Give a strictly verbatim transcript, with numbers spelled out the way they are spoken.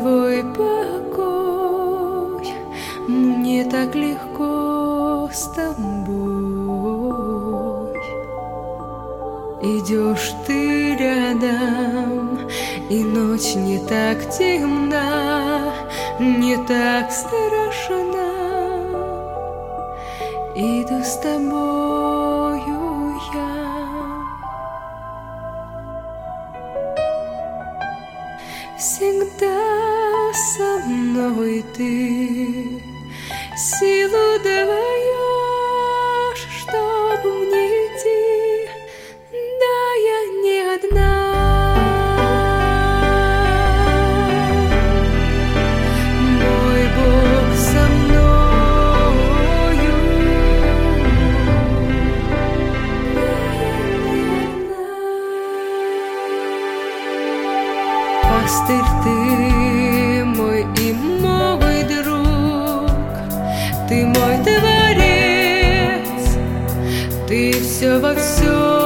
твой покой, мне так легко с тобой. Идешь ты рядом, и ночь не так темна, не так страшна. Иду с тобою я. Всегда со мной ты силу даешь, чтоб мне идти. Да, я не одна. Мой Бог со мною. Да, я не одна. Пастырь ты мой и мой друг, ты мой творец, ты все во всем.